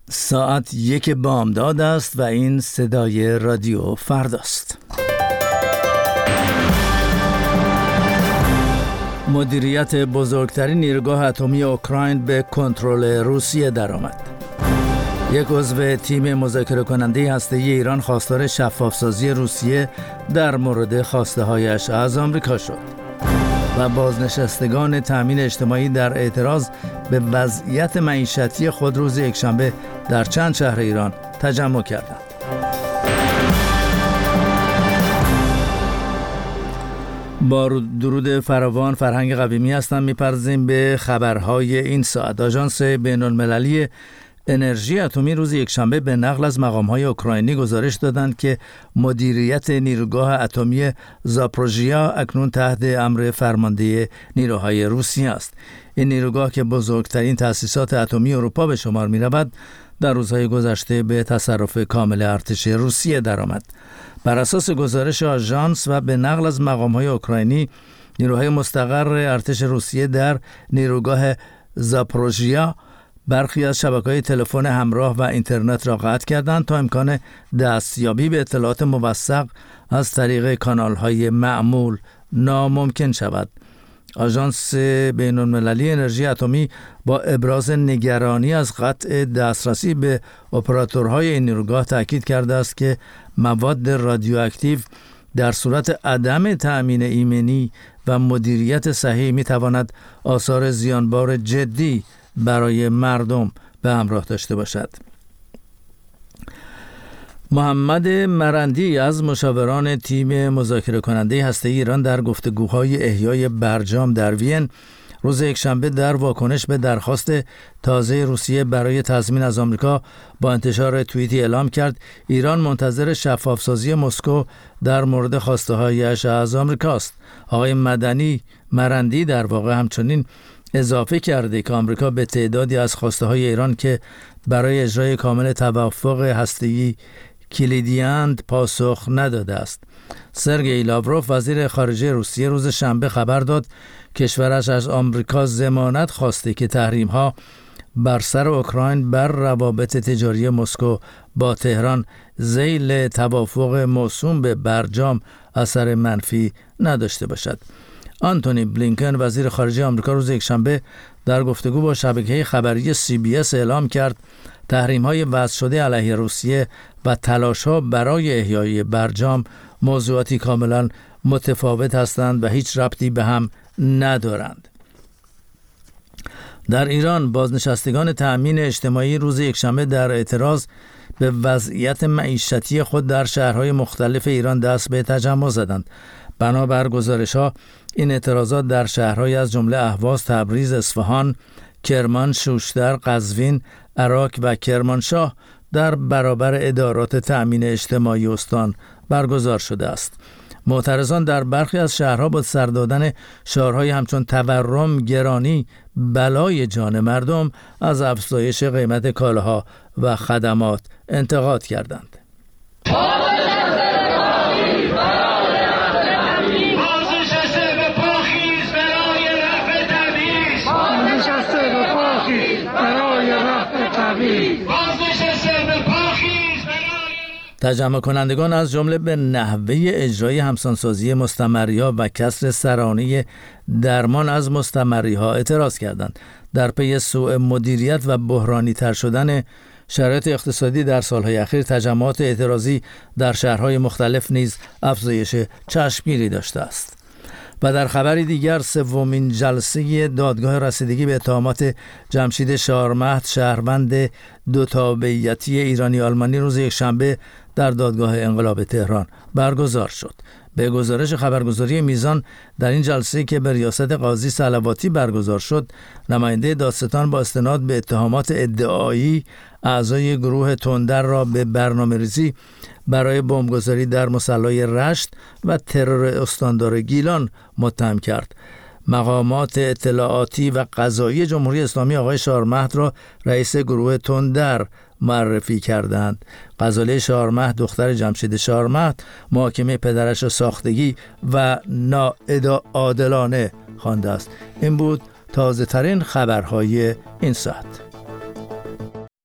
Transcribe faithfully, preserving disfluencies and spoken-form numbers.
ساعت یک بامداد است و این صدای رادیو فرداست. مدیریت بزرگترین نیروگاه اتمی اوکراین به کنترل روسیه درآمد. یک عضو تیم مذاکره کننده هسته‌ای ایران خواستار شفافسازی روسیه در مورد خواسته‌هایش از آمریکا شد و بازنشستگان تامین اجتماعی در اعتراض به وضعیت معیشتی خود روز یکشنبه در چند شهر ایران تجمع کردند. با درود فراوان، فرهنگ قویمی هستم. می‌پردازیم به خبرهای این ساعت. آژانس بین‌المللی انرژی اتمی روز یکشنبه به نقل از مقام‌های اوکراینی گزارش دادند که مدیریت نیروگاه اتمی زاپروژیا اکنون تحت امر فرمانده نیروهای روسیه است. این نیروگاه که بزرگترین تأسیسات اتمی اروپا به شمار می‌رود، در روزهای گذشته به تصرف کامل ارتش روسیه درآمد. بر اساس گزارش آژانس و به نقل از مقام‌های اوکراینی، نیروهای مستقر ارتش روسیه در نیروگاه زاپروژیا برخی از شبکه‌های تلفن همراه و اینترنت را قطع کردند تا امکان دستیابی به اطلاعات موثق از طریق کانال‌های معمول ناممکن شود. آژانس بین‌المللی انرژی اتمی با ابراز نگرانی از قطع دسترسی به اپراتورهای این نیروگاه تاکید کرده است که مواد رادیواکتیو در صورت عدم تأمین ایمنی و مدیریت صحیح می‌تواند آثار زیانبار جدی برای مردم به همراه داشته باشد. محمد مرندی از مشاوران تیم مذاکره کننده هسته‌ای ایران در گفتگوهای احیای برجام در وین روز یکشنبه در واکنش به درخواست تازه روسیه برای تضمین از آمریکا با انتشار توییتی اعلام کرد ایران منتظر شفافسازی مسکو در مورد خواسته‌هایش از آمریکاست. آقای مدنی مرندی در واقع همچنین اضافه کرده که آمریکا به تعدادی از خواسته‌های ایران که برای اجرای کامل توافق هسته‌ای کلیدی‌اند پاسخ نداده است. سرگئی لاوروف وزیر خارجه روسیه روز شنبه خبر داد کشورش از آمریکا ضمانت خواسته که تحریم‌ها بر سر اوکراین بر روابط تجاری مسکو با تهران ذیل توافق موسوم به برجام اثر منفی نداشته باشد. آنتونی بلینکن وزیر خارجه آمریکا روز یکشنبه در گفتگو با شبکه خبری سی بی اس اعلام کرد تحریم‌های وضع شده علیه روسیه و تلاش‌ها برای احیای برجام موضوعاتی کاملا متفاوت هستند و هیچ ربطی به هم ندارند. در ایران بازنشستگان تأمین اجتماعی روز یکشنبه در اعتراض به وضعیت معیشتی خود در شهرهای مختلف ایران دست به تجمع زدند. بنابر گزارش‌ها این اعتراضات در شهرهای از جمله اهواز، تبریز، اصفهان، کرمان، شوشتر، قزوین، عراق و کرمانشاه در برابر ادارات تأمین اجتماعی استان برگزار شده است. معترضان در برخی از شهرها با سر دادن شعارهای همچون تورم، گرانی، بلای جان مردم از افزایش قیمت کالاها و خدمات انتقاد کردند. تجمع کنندگان از جمله به نحوه اجرای همسانسازی مستمری‌ها و کسر سرانه درمان از مستمری‌ها اعتراض کردند. در پی سوء مدیریت و بحرانی تر شدن شرایط اقتصادی در سالهای اخیر، تجمعات اعتراضی در شهرهای مختلف نیز افزایش چشمگیری داشته است. و در خبری دیگر، سومین جلسه دادگاه رسیدگی به اتهامات جمشید شارمهد، شهروند دو تابعیتی ایرانی آلمانی، روز یکشنبه در دادگاه انقلاب تهران برگزار شد. به گزارش خبرگزاری میزان، در این جلسه که به ریاست قاضی صلواتی برگزار شد، نماینده دادستان با استناد به اتهامات ادعایی اعضای گروه تندر را به برنامه‌ریزی برای بمبگذاری در مصلی رشت و ترور استاندار گیلان متهم کرد. مقامات اطلاعاتی و قضایی جمهوری اسلامی آقای شارمهد را رئیس گروه تندر معرفی کردند. غزاله شارمهد، دختر جمشید شارمهد، محاکمه پدرش را ساختگی و ناعادلانه خوانده است. این بود تازه ترین خبرهای این ساعت.